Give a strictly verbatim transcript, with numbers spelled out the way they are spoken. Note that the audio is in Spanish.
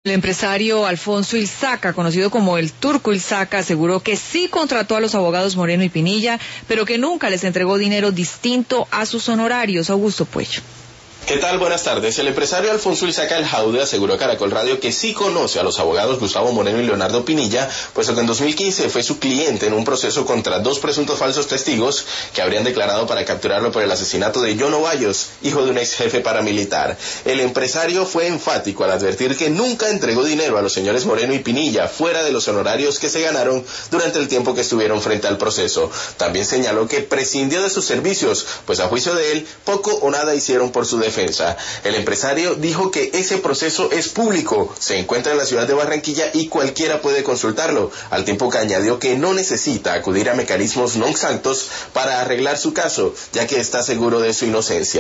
El empresario Alfonso Ilzaca, conocido como el Turco Ilzaca, aseguró que sí contrató a los abogados Moreno y Pinilla, pero que nunca les entregó dinero distinto a sus honorarios. Augusto Puello. ¿Qué tal? Buenas tardes. El empresario Alfonso Ilzaca El Jaude aseguró a Caracol Radio que sí conoce a los abogados Gustavo Moreno y Leonardo Pinilla, puesto que en dos mil quince fue su cliente en un proceso contra dos presuntos falsos testigos que habrían declarado para capturarlo por el asesinato de John Ovallos, hijo de un ex jefe paramilitar. El empresario fue enfático al advertir que nunca entregó dinero a los señores Moreno y Pinilla fuera de los honorarios que se ganaron durante el tiempo que estuvieron frente al proceso. También señaló que prescindió de sus servicios, pues a juicio de él, poco o nada hicieron por su defensa. El empresario dijo que ese proceso es público, se encuentra en la ciudad de Barranquilla y cualquiera puede consultarlo, al tiempo que añadió que no necesita acudir a mecanismos non santos para arreglar su caso, ya que está seguro de su inocencia.